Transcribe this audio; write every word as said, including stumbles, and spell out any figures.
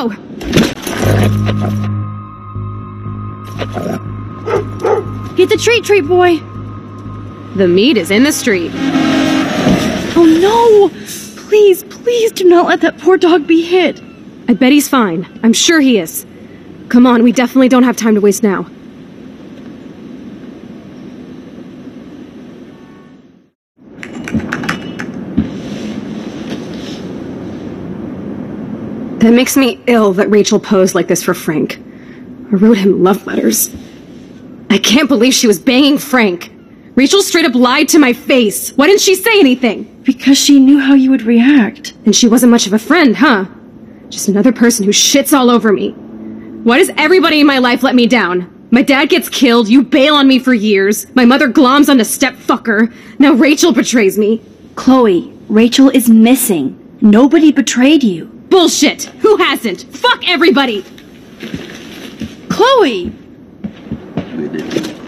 go! Get the treat, treat boy! The meat is in the street. Oh no! Please, please do not let that poor dog be hit. I bet he's fine. I'm sure he is. Come on, we definitely don't have time to waste now. That makes me ill that Rachel posed like this for Frank. Or wrote him love letters. I can't believe she was banging Frank. Rachel straight up lied to my face. Why didn't she say anything? Because she knew how you would react. And she wasn't much of a friend, huh? Just another person who shits all over me. Why does everybody in my life let me down? My dad gets killed, you bail on me for years, my mother gloms onto stepfucker, now Rachel betrays me. Chloe, Rachel is missing. Nobody betrayed you. Bullshit! Who hasn't? Fuck everybody! Chloe!